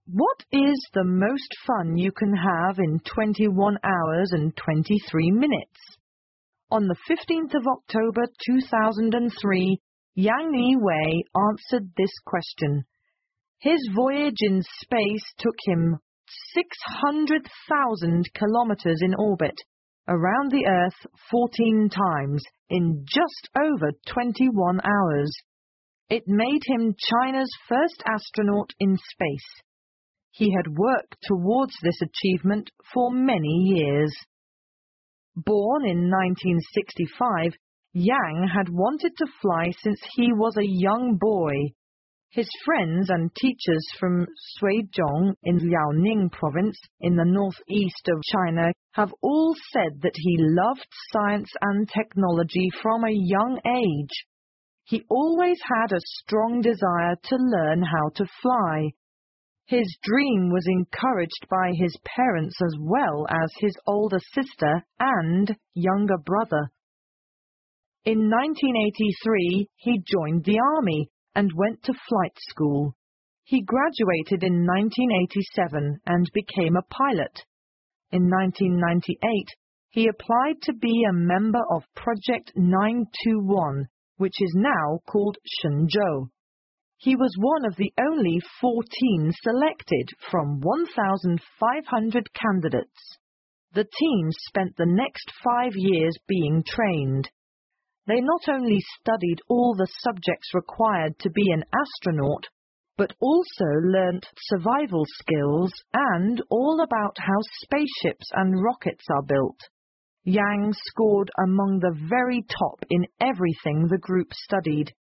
What is the most fun you can have in 21 hours and 23 minutes? On the 15th of October 2003, Yang Liwei answered this question. His voyage in space took him 600,000 kilometers in orbit, around the Earth 14 times, in just over 21 hours. It made him China's first astronaut in space. He had worked towards this achievement for many years. Born in 1965, Yang had wanted to fly since he was a young boy. His friends and teachers from Suizhong in Liaoning province in the northeast of China have all said that he loved science and technology from a young age. He always had a strong desire to learn how to fly. His dream was encouraged by his parents as well as his older sister and younger brother. In 1983, he joined the army and went to flight school. He graduated in 1987 and became a pilot. In 1998, he applied to be a member of Project 921, which is now called Shenzhou. He was one of the only 14 selected from 1,500 candidates. The team spent the next 5 years being trained. They not only studied all the subjects required to be an astronaut, but also learnt survival skills and all about how spaceships and rockets are built. Yang scored among the very top in everything the group studied.